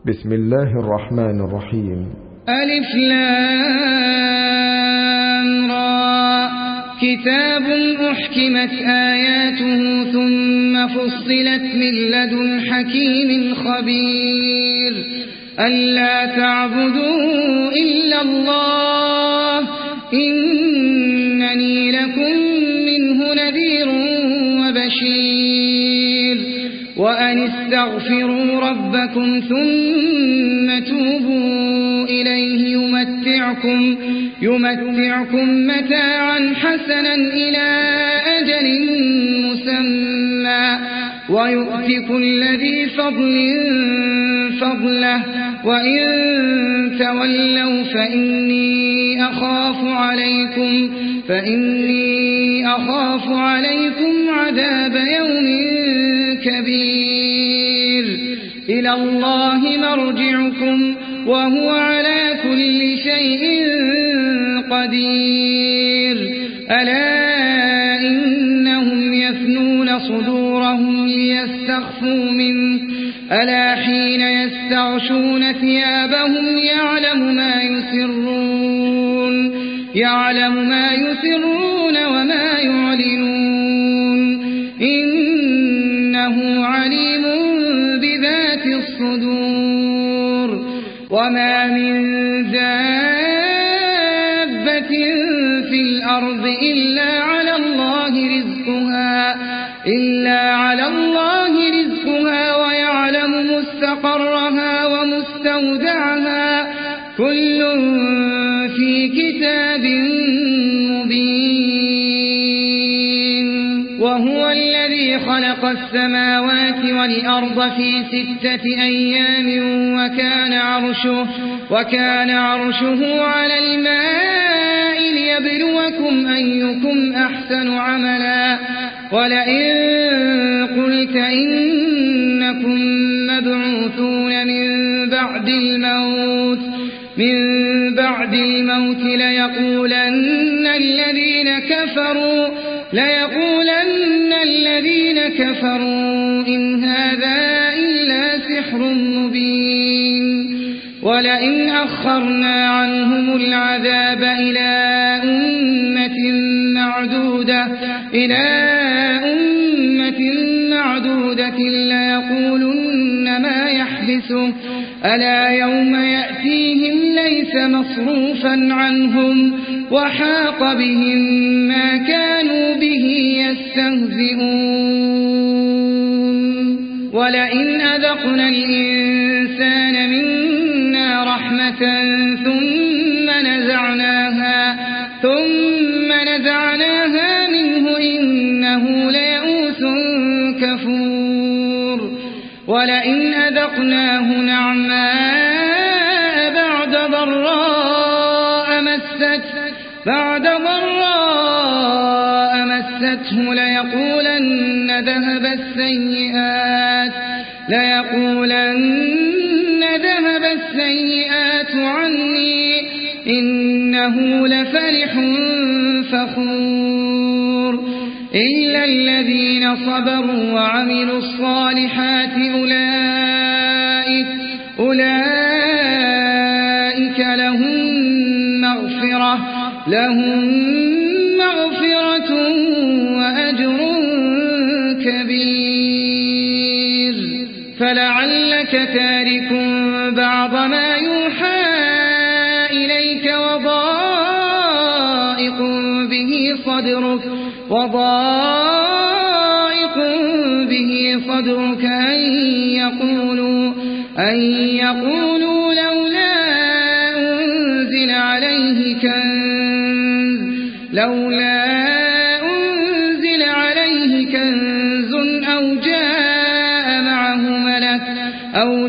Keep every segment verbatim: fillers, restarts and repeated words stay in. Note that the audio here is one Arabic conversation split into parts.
بسم الله الرحمن الرحيم. ألف لام را كتاب أحكمت آياته ثم فصلت من لدن حكيم خبير ألا تعبدوا إلا الله إنني لكم منه نذير وبشير وأن استغفروا ربكم ثم توبوا إليه يمتعكم, يمتعكم متاعا حسنا إلى أجل مسمى ويؤتي كل ذي فضل فضله وإن تولوا فإني أخاف عليكم فإني أخاف عليكم عذاب يوم كبير إلى الله مرجعكم وهو على كل شيء قدير ألا إنهم يفنون صدورهم ليستخفوا منه ألا حين يستغشون ثيابهم يعلم ما يسرون يعلم ما يسرون وما يعلنون إنه عليم بذات الصدور وما من دابة في الأرض إلا على الله رزقها إلا على الله رزقها ويعلم مستقرها ومستودعها كل في كتاب مبين وهو الذي خلق السماوات والأرض في ستة أيام وكان عرشه, وكان عرشه على الماء ليبلوكم أيكم أحسن عملا ولئن قلت إنكم مبعوثون من بعد الموت من بعد الموت ليقولن الذين كفروا ليقولن الذين كفروا إن هذا إلا سحر مبين ولئن أخرنا عنهم العذاب إلى أمة معدودة إلى أمة معدودة ليقولن ما يحبسه ألا يوم يأتيهم ليس مصروفا عنهم وحاق بهم ما كانوا به يستهزئون ولئن أذقنا الإنسان منا رحمة ثم نزعناها ثم نزعناها منه إنه ليئوس كفور ولئن أذقناه نعماء بعد ضراء مسته بعد ضراء مسته ليقولن ذهب السيئات ليقولن ذهب السيئات عني إنه لفرح فخور إلا الذين صبروا وعملوا الصالحات أولئك أولئك لهم مغفرة لهم مغفرة وأجر كبير فلعلك تارك بعض ما يوحى إليك وضائق به صدرك وضائق به صدرك أن يقولوا أن يقولوا لولا أنزل عليه كنز لولا أنزل عليه كنز أو جاء معه ملك أو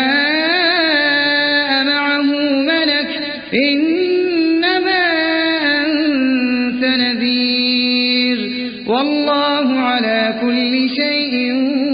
جاء معه ملك إنما أنت نذير والله على كل شيء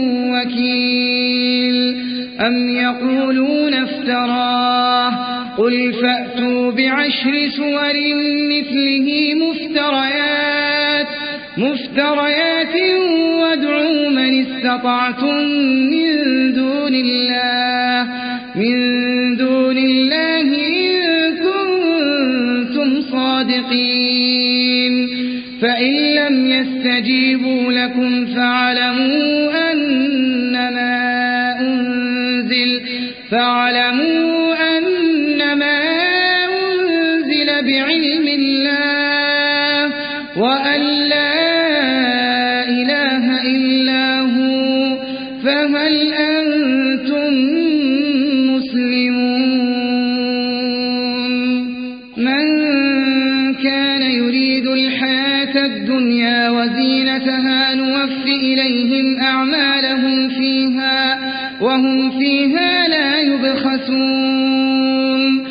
وكيل أم يقولون افتراه قل فأتوا بعشر سور مثله مفتريات مفتريات وادعوا من استطعتم من دون الله من دون الله إن كنتم صادقين فإن لم يستجيبوا لكم فاعلموا أنما أنزل فاعلموا أنما أنزل بعلم الله وأن لا إله إلا هو فهل أنتم مسلمون من كان يريد الحياة الدنيا وزينتها نوفي إليهم أعمالهم فيها وهم فيها لا يبخسون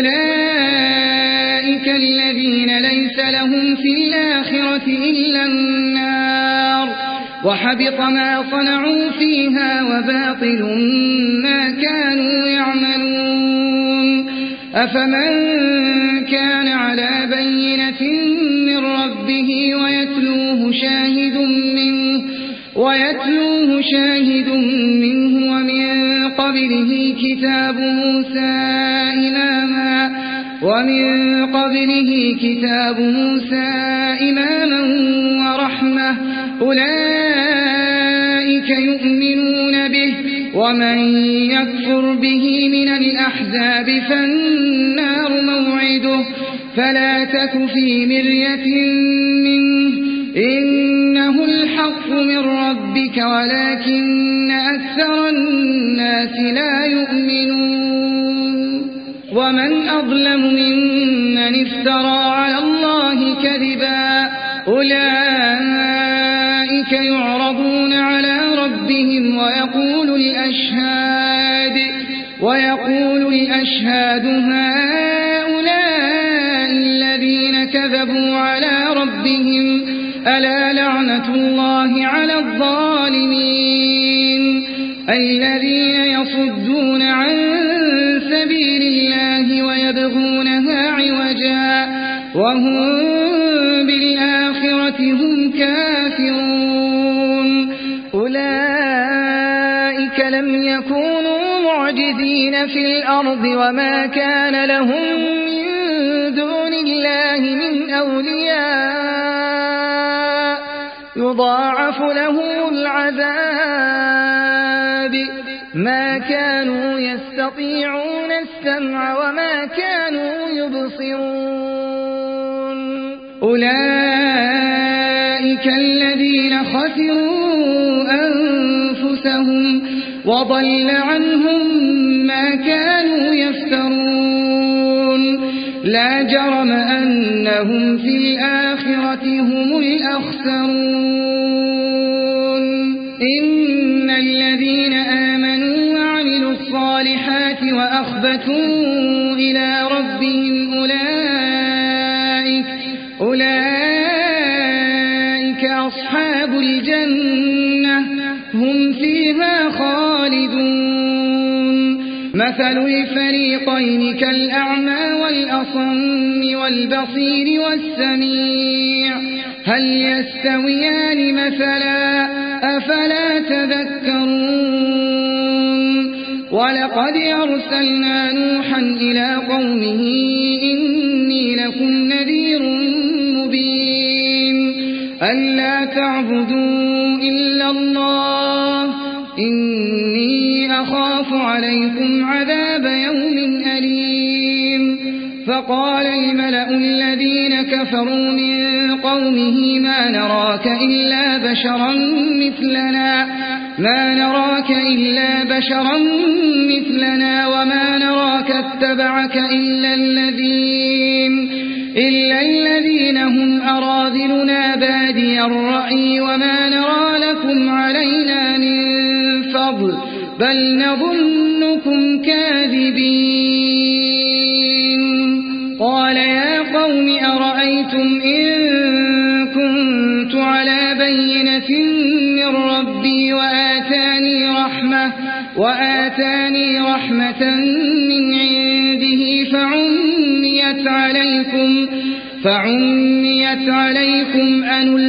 أولئك الذين ليس لهم في الآخرة إلا النار وحبط ما صنعوا فيها وباطل ما كانوا يعملون أفمن كان على بينة من ربه ويتلوه شاهد منه ويتلوه شاهد منه ومن قبله كتاب موسى إماما ومن قبله كتاب موسى إماما ورحمة أولئك يؤمنون به ومن يكفر به من الأحزاب فالنار موعده فلا تك في مرية منه إنه الحق من ربك ولكن أكثر الناس لا يؤمنون ومن أظلم ممن افترى على الله كذبا أولئك يعرضون على ربهم ويقول الأشهاد ويقول الأشهاد هؤلاء الذين كذبوا على ربهم ألا لعنة الله على الظالمين الذين يصدون عن سبيل الله ويبغونها عوجا وهم بالآخرة هم كافرون أولئك لم يكونوا معجزين في الأرض وما كان لهم من دون الله من أولياء يضاعف لهم العذاب ما كانوا يستطيعون السمع وما كانوا يبصرون أولئك الذين خسروا أنفسهم وضل عنهم ما كانوا يفترون لا جرم أنهم في الآخرة هم الأخسرون إن الذين آمنوا وعملوا الصالحات وأخبتوا إلى ربهم أولئك أولئك أصحاب الجنة هم فيها خالدون مثل الفريقين كالأعمى والأصم والبصير والسميع هل يستويان مثلا أفلا تذكرون ولقد أرسلنا نوحا إلى قومه إني لكم نذير مبين ألا تعبدوا إلا الله إني أخاف عليكم عذاب يوم أليم فقال الملأ الذين كفروا من قومه ما نراك إلا بشرا مثلنا ما نراك إلا بشرا مثلنا وما نراك اتبعك إلا الذين إلا الذين هم أراذلنا بادي الرأي وما نرى لكم علينا من فضل بل نظنكم كاذبين قال يا قوم أرأيتم إن كنت على بينة من ربي وآتاني رحمة وآتاني رحمة من عنده فعميت عليكم فعميت عليكم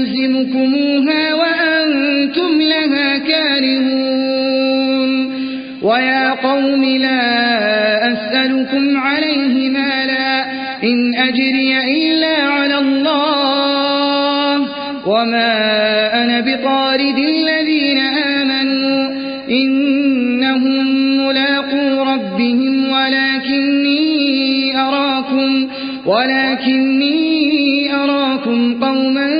أنلزمكموها وأنتم لها كارهون ويا قوم لا أسألكم عليه مالا إن أجري إلا على الله وما أنا بطارد الذين آمنوا إنهم ملاقو ربهم ولكني أراكم ولكني أراكم قوما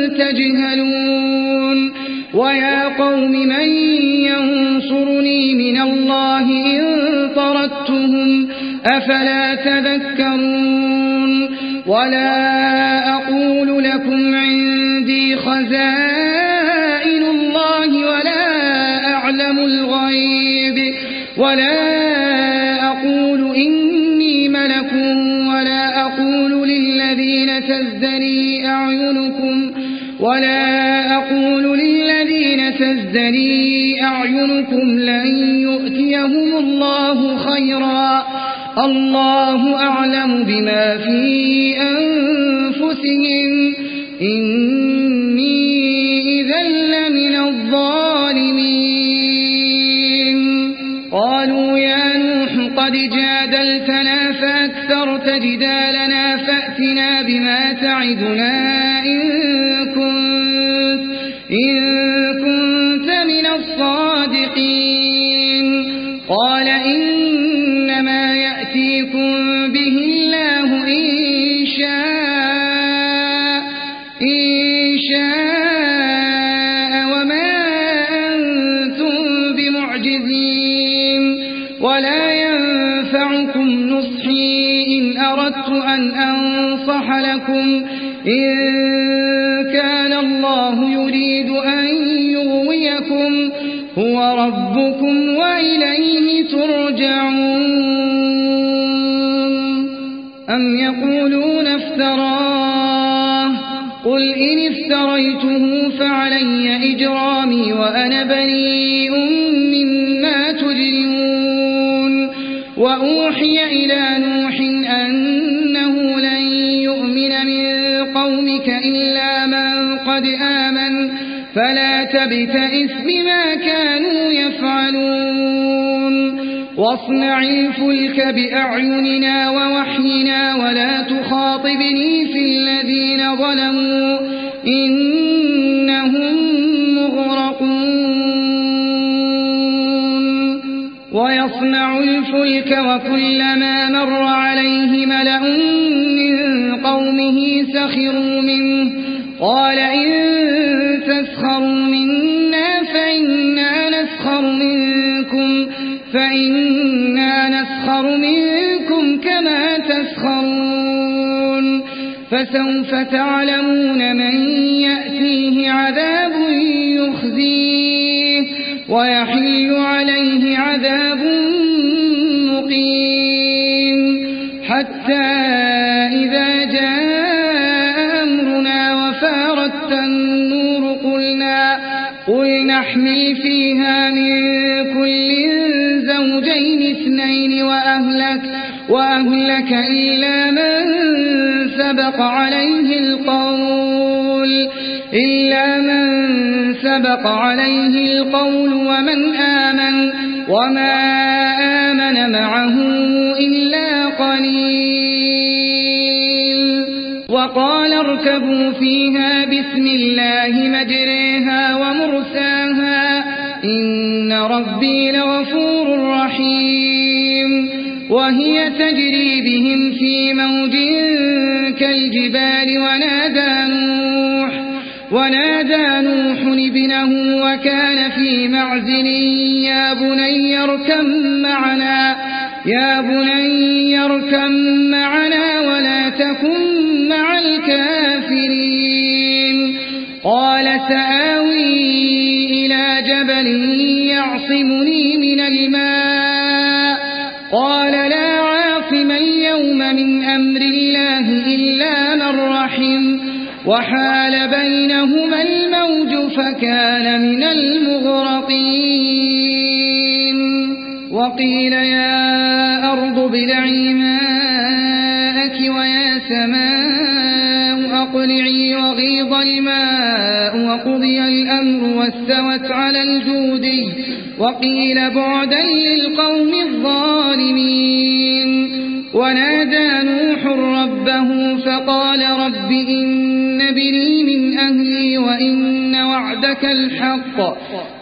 تجهلون ويا قوم من ينصرني من الله إن طردتهم أفلا تذكرون ولا أقول لكم عندي خزائن الله ولا أعلم الغيب ولا أقول إني ملك ولا أقول للذين تزدري أعينكم ولا أقول للذين تزدري أعينكم لن يؤتيهم الله خيرا الله أعلم بما في أنفسهم إني إذا لمن الظالمين قالوا يا نوح قد جادلتنا فأكثرت جدالنا فأتنا بما تعدنا إن كنت, إن كنت من الصادقين قال إنما يأتيكم به الله إن شاء, إن شاء وما أنتم بمعجزين ولا ينفعكم نصحي إن أردت أن أنصح لكم إن كان الله يريد أن يغويكم هو ربكم وإليه ترجعون أم يقولون افتراه قل إن افتريته فعلي إجرامي وأنا بريء مما تجرمون وأوحي إلى نوح أنه لن يؤمن من قومك إلا من قد آمن فلا تبتئس بما كانوا يفعلون واصنع الفلك بأعيننا ووحينا ولا تخاطبني في الذين ظلموا إنهم مغرقون ويصنع الفلك وكلما مر عليه ملأ من قومه سخروا منه قال إن تسخروا منا فإنا نسخر منكم فإنا نسخر منكم كما تسخرون فسوف تعلمون من يأتيه عذاب يخزيه ويحل عليه عذاب مقيم حتى إذا جاء أمرنا وفارت النور قلنا قل نحمل فيها من كل زوجين اثنين وأهلك, وأهلك إلا من سبق عليه القول إلا من سبق عليه القول ومن آمن وما آمن معه إلا قليل وقال اركبوا فيها بسم الله مجريها ومرساها إن ربي لغفور رحيم وهي تجري بهم في موج كالجبال ونادى نوح ونادى نوح ابنه وكان في معزل يا بني اركب معنا يا بني اركب معنا ولا تكن مع الكافرين قال سآوي إلى جبل يعصمني من الماء قال لا عاصم اليوم من أمر الله إلا من رحم وحال بينهما الموج فكان من المغرقين وقيل يا أرض ابلعي ماءك ويا سماء أقلعي وغيض الماء وقضي الأمر واستوت على الجودي وقيل بعدا للقوم الظالمين. ونادى نوح ربه فقال رب إن ابني من أهلي وإن وعدك الحق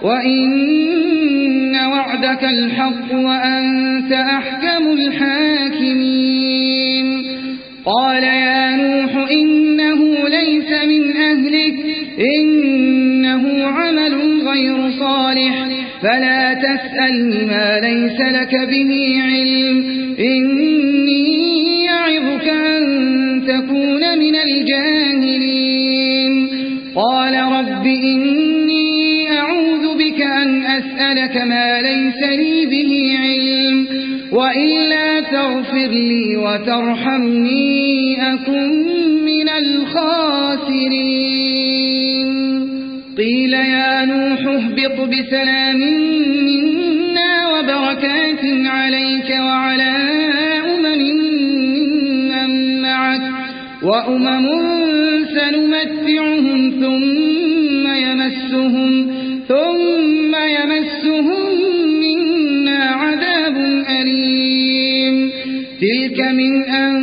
وإن وعدك الحق وأنت أحكم الحاكمين. قال يا نوح إنه ليس من أهلك إنه عمل غير صالح فلا تسألني ما ليس لك به علم إني يعظك أن تكون من الجاهلين. قال رب إني أعوذ بك أن أسألك ما ليس لي به علم وإلا تغفر لي وترحمني أكن من الخاسرين. قيل يا نوح اهبط بسلام منا وبركات عليك وعلى أمم من معك وأمم سنمتعهم ثم يمسهم ثم يمسهم منا عذاب أليم. تلك من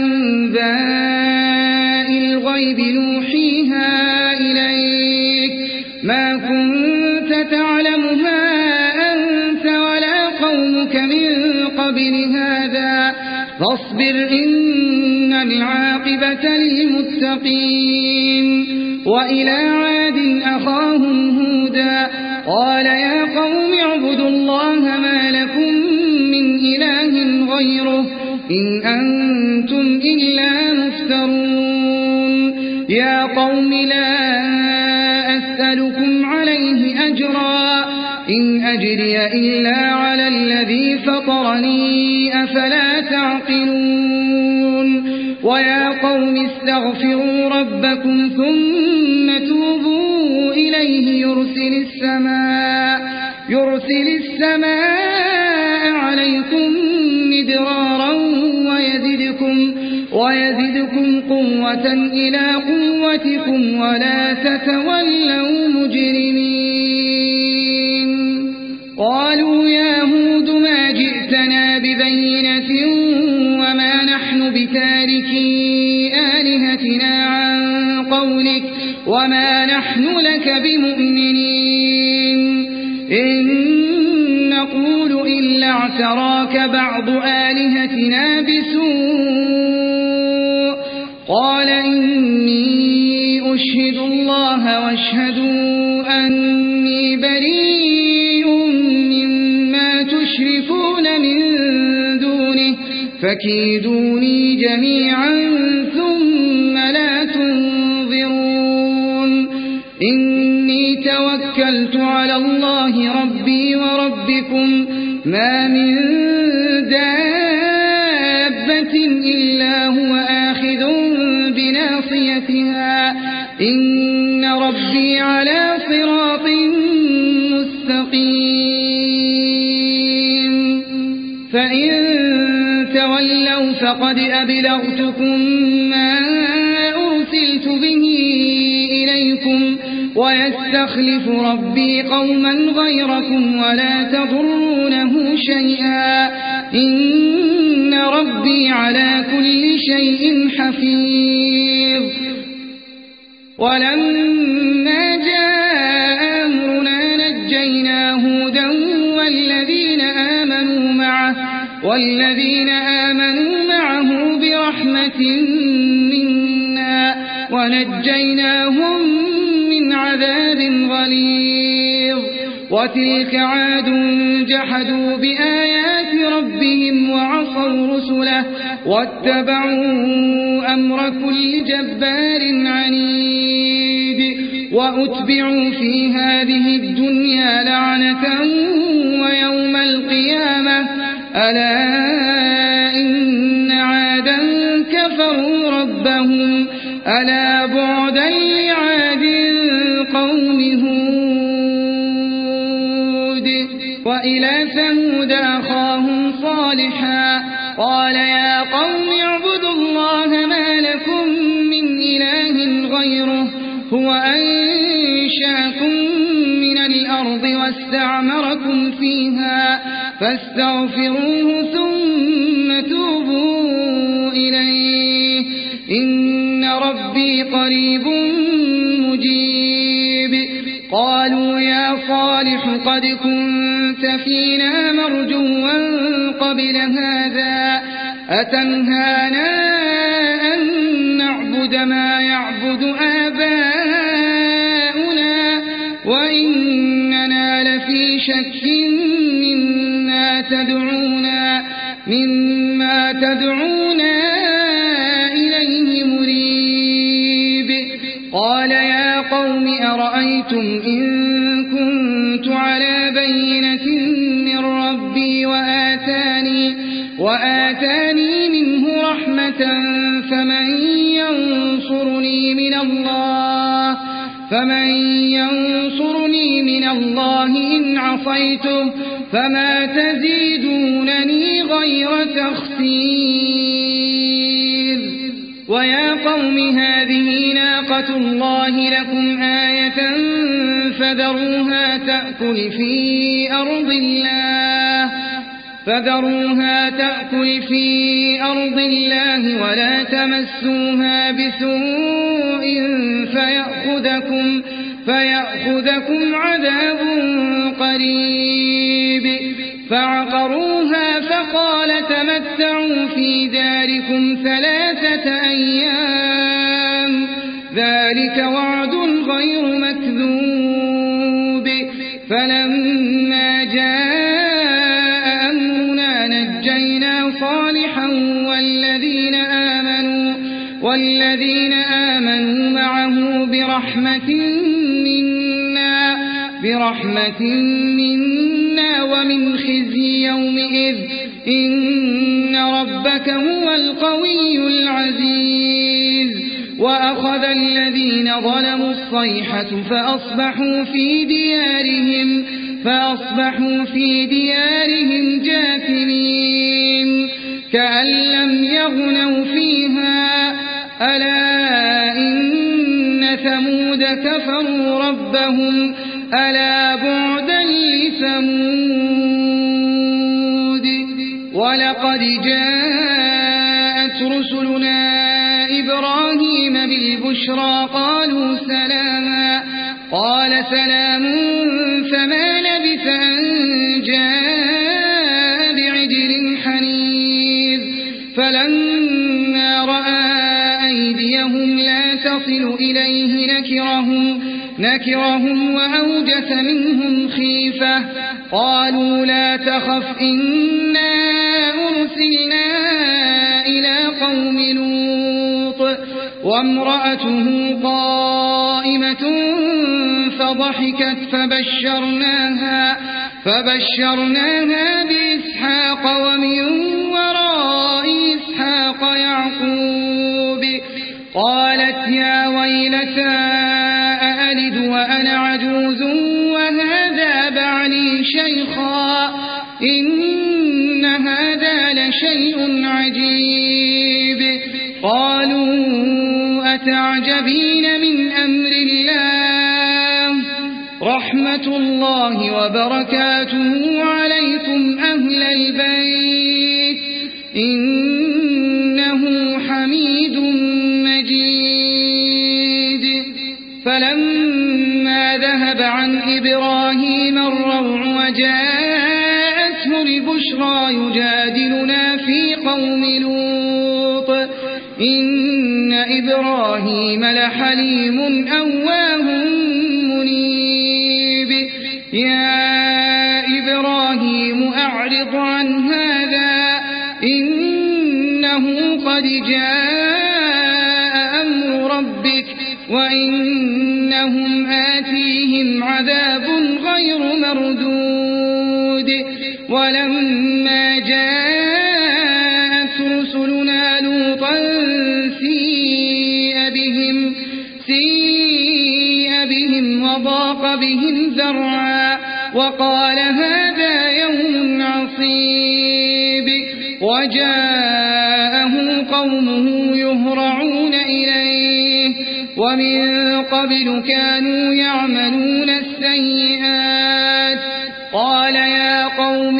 أنباء الغيب نوحيها إليك ما كنت تعلمها أنت ولا قومك من قبل هذا فاصبر إن العاقبة للمتقين. وإلى عاد أخاهم هودا قال يا قوم اعبدوا الله ما لكم من إله غيره إن أنتم إلا مفترون. يا قوم لا أسألكم عليه أجرا إن أجري إلا على الذي فطرني أفلا تعقلون. ويا قوم استغفروا ربكم ثم توبوا إليه يرسل السماء يرسل السماء عليكم مدرارا ويزدكم ويزدكم قوة إلى قوتكم ولا تتولوا مجرمين. قالوا يا هود ما جئتنا ببينة وما نحن بتاركي آلهتنا عن قولك وما نحن لك بمؤمنين إن نقول إلا اعتراك بعض آلهتنا بسوء. قال إني أشهد الله واشهدوا أني بريء مما تشركون من دونه فكيدوني جميعا ثم لا تنظرون. إني توكلت على الله ربي وربكم ما من دابة إلا هو آخذ بناصيتها إن ربي على صراط مستقيم. فإن تولوا فقد أبلغتكم ما أرسلت به إليكم ويستخلف ربي قوما غيركم ولا تضرونه شيئا إن ربي على كل شيء حفيظ. ولما جاء أمرنا نجينا هودا والذين آمنوا معه والذين آمنوا معه برحمة منا ونجيناهم من عذاب غليظ. وتلك عاد جحدوا بآيات ربهم وعصوا رسله واتبعوا أمر كل جبار عنيد وأتبعوا في هذه الدنيا لعنة ويوم القيامة ألا إن عادا كفروا ربهم ألا بعدا لعاد قوم هود. وإلى ثمود أخاهم صالحا قال يا قوم اعبدوا الله ما لكم من إله غيره هو أنشأكم من الأرض واستعمركم فيها فاستغفروه ثم توبوا إليه إن ربي قريب مجيب. قالوا يا صالح قد كنت فينا مرجوا قبل هذا أتنهانا أن نعبد ما يعبد آباؤنا وإننا لفي شك مما تدعونا, مما تدعونا إليه مريب. قال يا قوم أرأيتم إن كنت على بينة من ربي وآتاني, وآتاني منه رحمة فمن ينصرني من الله فمن ينصرني من الله إن عصيته فما تزيدونني غير تخسير. ويا قوم هذه ناقة الله لكم آية فذروها تأكل في أرض الله فذروها تأكل في أرض الله ولا تمسوها بسوء فيأخذكم, فيأخذكم عذاب قريب. فعقروها فقال تمتعوا في داركم ثلاثة أيام ذلك وعد غير مكذوب. فلما جاء أمرنا نجينا صالحا والذين آمنوا, والذين آمنوا معه برحمة منا, برحمة منا ومن خزي يومئذ إن ربك هو القوي العزيز. وأخذ الذين ظلموا الصيحة فأصبحوا في ديارهم فأصبحوا في ديارهم جاثمين كأن لم يغنوا فيها ألا إن ثمود كفروا ربهم ألا بعدا لثمود. ولقد جاءت رسلنا إبراهيم بالبشرى قالوا سلاما قال سلام فما لبث أن جاء بعجل حنيذ. فلما رأى أيديهم لا تصل إليه نكرهم, نكرهم وأوجس منهم خيفة قالوا لا تخف إنا أرسلنا إلى قوم لوط وامرأته قائمة فضحكت فبشرناها, فبشرناها بإسحاق ومن وراء إسحاق يعقوب. قالت يا ويلتى أألد وأنا عجوز وهذا بعلي شيخا إن هذا لشيء عجيب. قالوا أتعجبين من أمر الله رحمة الله وبركاته عليكم أهل البيت إنه حميد مجيد. فلما ذهب عن إبراهيم الروع وجاءته البشرى يجادلنا في قوم لوط إن إبراهيم لحليم أواه منيب. يا إبراهيم أعرض عن هذا إنه قد جاء أمر ربك وإنهم آتيهم عذاب غير مردود. ولما جاءت رسلنا لوطا سيء بهم, سيء بهم وضاق بهم ذرعا وقال هذا يوم عصيب. وجاءه قومه يهرعون إليه ومن قبل كانوا يعملون السيئات قوم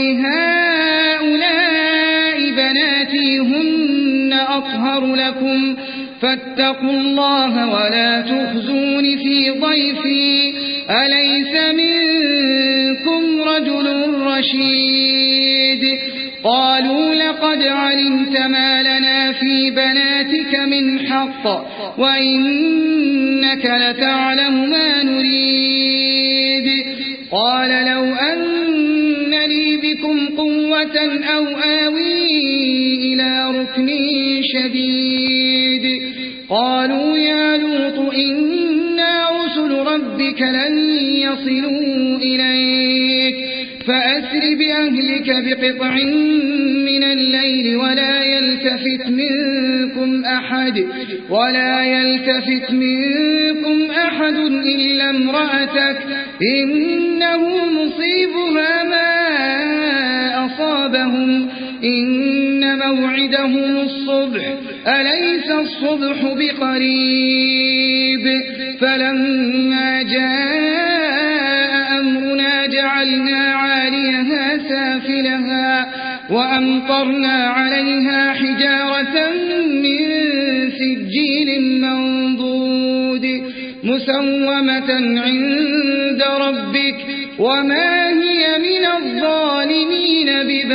هؤلاء بناتي هن أطهر لكم فاتقوا الله ولا تخزون في ضيفي أليس منكم رجل رشيد قالوا لقد علمت ما لنا في بناتك من حق وإنك لتعلم ما نريد قال لو أن لي بكم قوة أو آوي إلى ركن شديد قالوا يا لوط إنا رسل ربك لن يصلوا إليك فأسر بأهلك بقطع من الليل ولا يلتفت منكم أحد ولا يلتفت منكم أحد إلا امرأتك إنه مصيبها ما أصابهم إن موعدهم الصبح أليس الصبح بقريب فلما جاء أمرنا جعلنا عاليها سافلها وأمطرنا عليها حجارة من سجيل منضود مسومة عند ربك وما هي من الظالمين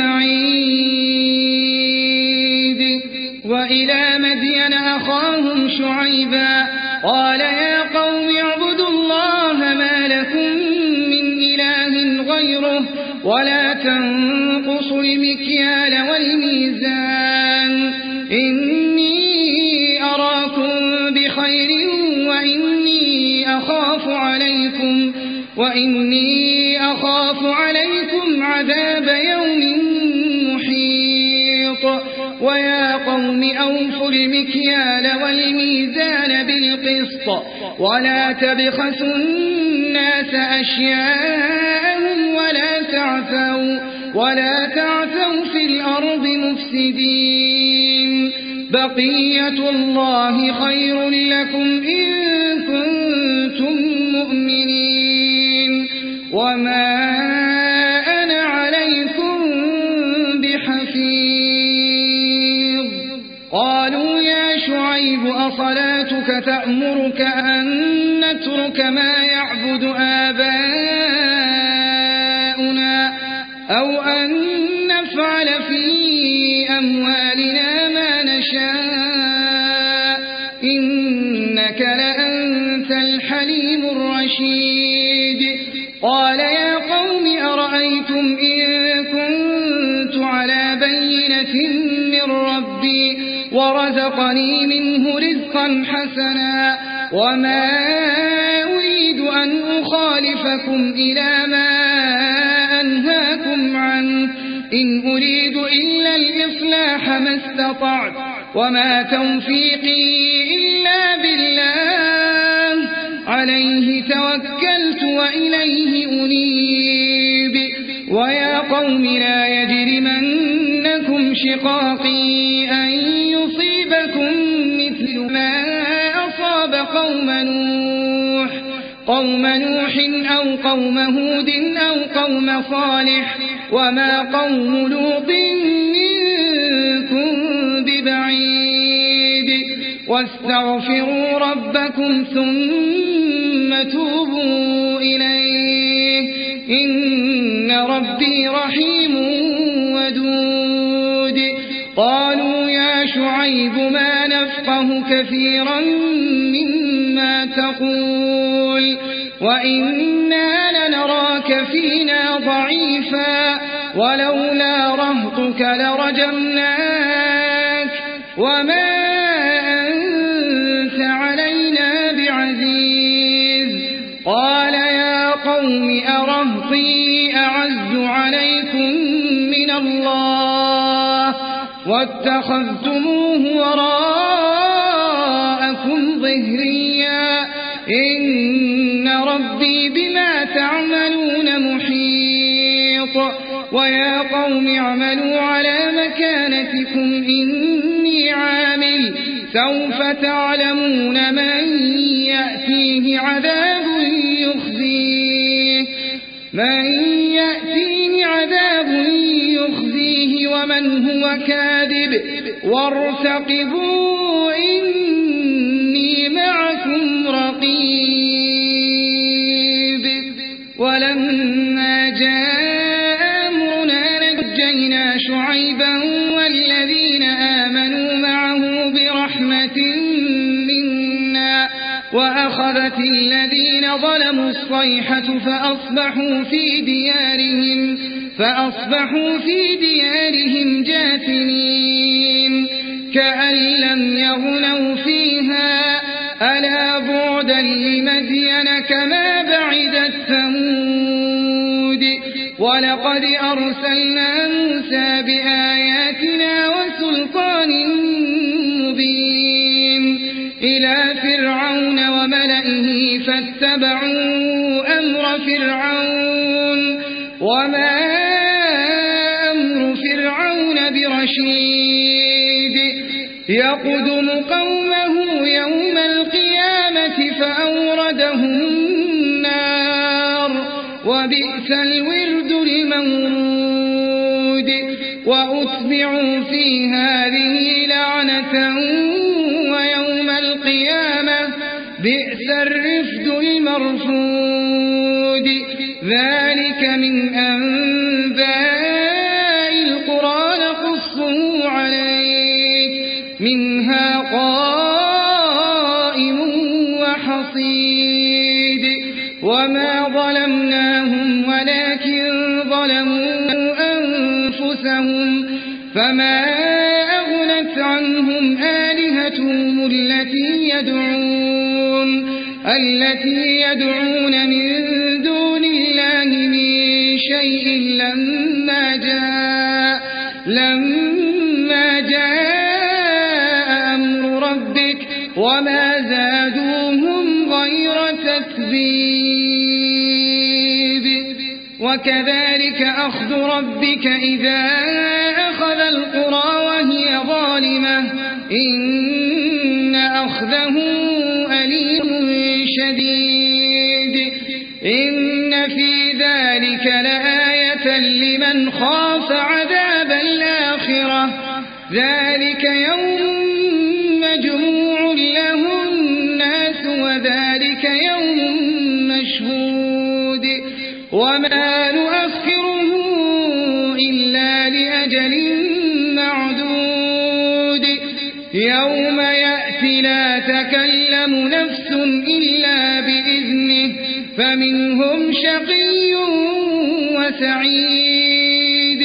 ببعيد وإلى مدين أخاهم شعيبا قال يا قوم اعبدوا الله ما لكم من إله غيره ولا تنقصوا المكيال والميزان إني أراكم بخير وإني أخاف عليكم وإني أخاف عليكم عذاب يوم محيط ويا قوم أوفوا المكيال والميزان بالقسط ولا تبخسوا الناس أشياءهم ولا تعثوا ولا تعثوا في الأرض مفسدين بقية الله خير لكم إن كنتم مؤمنين وما أنا عليكم بحفيظ قالوا يا شعيب أصلاتك تأمرك أن نترك ما يعبد آباؤنا أو أن نفعل في أموالنا ما نشاء إنك لأنت الحليم الرشيد قال يا قوم أرأيتم إن كنت على بينة من ربي ورزقني منه رزقا حسنا وما أريد أن أخالفكم إلى ما أنهاكم عنه إن أريد إلا الإصلاح ما استطعت وما توفيقي إلا بالله عليه توكلت وإليه أنيب ويا قوم لا يجرمنكم شقاقي أن يصيبكم مثل ما أصاب قوم نوح قوم نوح أو قوم هود أو قوم صالح وما قوم لوط منكم ببعيد واستغفروا ربكم ثم توبوا إليه إن ربي رحيم ودود قالوا يا شعيب ما نفقه كثيرا مما تقول وإنا لنراك فينا ضعيفا ولولا رهطك لرجمناك وما أنت علينا بعزيز قال يا قوم أرهطي أعز عليكم من الله واتخذتموه وراءكم ظهريا إن ربي بما تعملون محيط ويا قوم اعملوا على مكانتكم إني عامل سوف تعلمون من يأتيه عذاب يخزيه من يأتيه عذاب وكاذب وارتقبوا إني معكم رقيب. ولما جاء أمرنا نجينا شعيبا والذين آمنوا معه برحمة منا وأخذت الذين ظلموا الصيحة فأصبحوا في ديارهم فأصبحوا في ديارهم جاثمين كأن لم يغنوا فيها ألا بعدا لمدين كما بعدت ثمود. ولقد أرسلنا موسى بآياتنا وسلطان مبين إلى فرعون وملئه فاتبعوا أمر فرعون وما أمر فرعون برشيد يقدم قومه يوم القيامة فأوردهم النار وبئس الورد المورود. وأتبعوا في هذه لعنة ويوم القيامة بئس الرفد المرفود. ذلك من أنباء القرى نقصه عليك منها قائم وحصيد. وما ظلمناهم ولكن ظلموا أنفسهم فما أغنت عنهم آلهتهم التي يدعون التي يدعون من دون الله من شيء لما جاء لما جاء أمر ربك وما زادوهم غير تتبيب. وكذلك أخذ ربك إذا أخذ القرى وهي ظالمة إن أخذه أليم شديد. إن في ذلك لآية لمن خاف عذاب الآخرة ذلك يوم مجموع له الناس وذلك يوم مشهود. وما نؤخره إلا لأجل معدود يوم يأتي لا تكلم نفس إلا بإذنه فمنهم شقي وسعيد.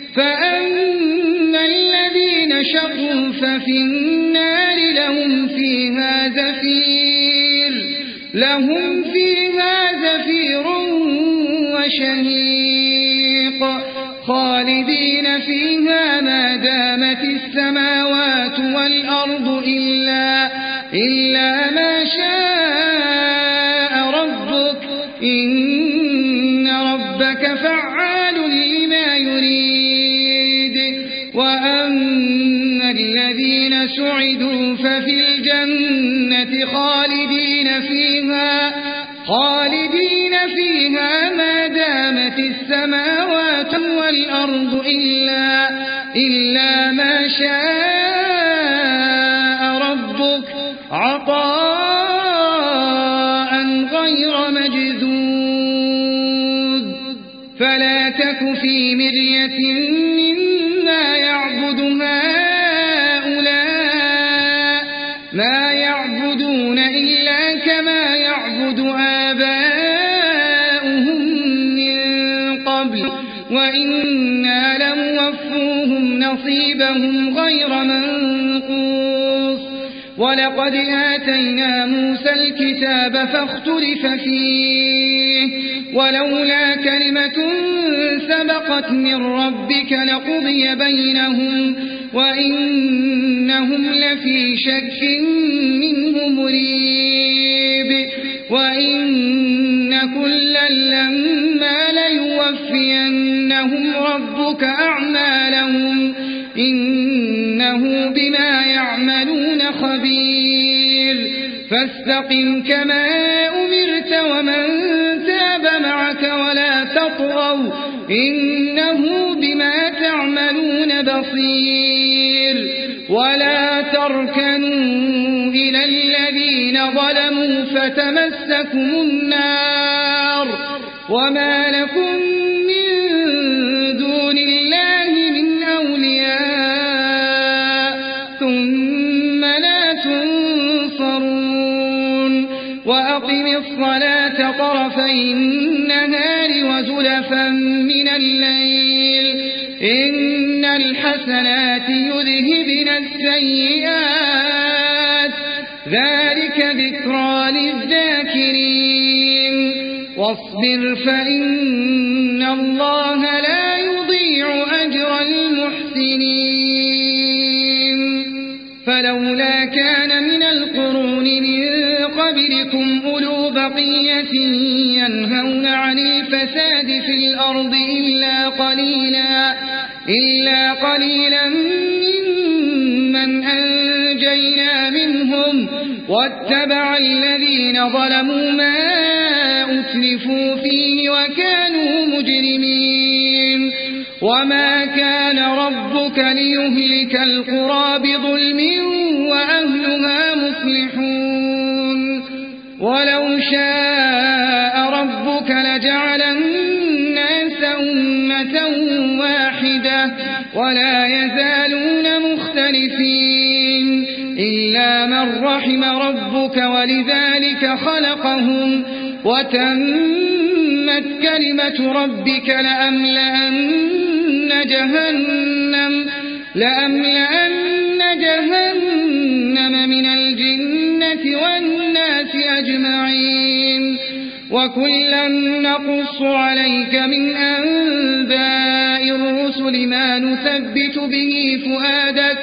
فأما الذين شقوا ففي النار لهم فيها زفير لهم فيها زفير وشهيق خالدين فيها ما دامت السماوات والأرض إلا, إلا ما شاء ربك إن ربك فعال لما يريد. وأما الذين سعدوا ففي الجنة خالدين فيها خالدين فيها ما دامت السماوات والأرض إلا, إلا ما شاء ربك عطاء غير مجذوذ. فلا تك في مرية مما يعبد هؤلاء ما يعبدون إلا كما يعبد آباؤهم من قبل وإنا لموفوهم نصيبهم غير منقوص. ولقد آتينا موسى الكتاب فاختلف فيه ولولا كلمة سبقت من ربك لقضي بينهم وإنهم لفي شك منه مريب. وإن كلا لما ليوفينهم ربك أعمالهم إنه بما يعملون خبير. فاستقم كما أمرت ومن تاب معك ولا تطغوا إنه بما تعملون بصير ولا تركنوا إلى الذين ظلموا فتمسكم النار وما لكم من دون الله من أولياء ثم لا تنصرون وأقم الصلاة طرفي النهار وزلفا من الليل إن الحسنات يذهبن السيئات ذلك ذكرى للذاكرين واصبر فإن الله لا يضيع أجر المحسنين فلولا كان من القرون من قبلكم أولو بقية ينهون عن الفساد في الأرض إلا قليلا إلا قليلا ممن أنجينا منهم واتبع الذين ظلموا ما أترفوا فيه وكانوا مجرمين وما كان ربك ليهلك القرى بظلم وأهلها مصلحون ولو شاء ربك لجعل الناس أمة واحدة ولا يزالون مختلفين إلا من رحم ربك ولذلك خلقهم وتمت كلمة ربك لأملأن جهنم لأملأن جهنم من الجنة والناس أجمعين وكلا نقص عليك من أنباء الرسل ما نثبت به فؤادك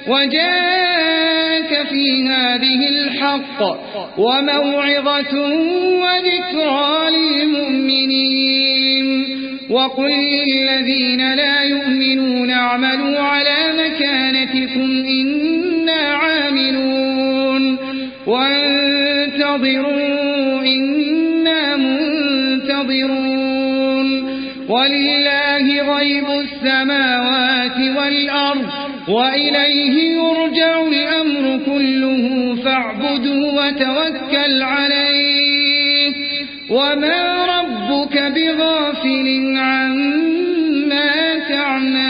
وجاءك في هذه الحق وموعظة وذكرى للمؤمنين وقل للذين لا يؤمنون اعملوا على مكانتكم إنا عاملون وانتظروا إنا منتظرون ولله غيب السماوات والأرض وإليه يرجع الأمر كله فاعبده وتوكل عليه وما ربك بغافل عما تعمل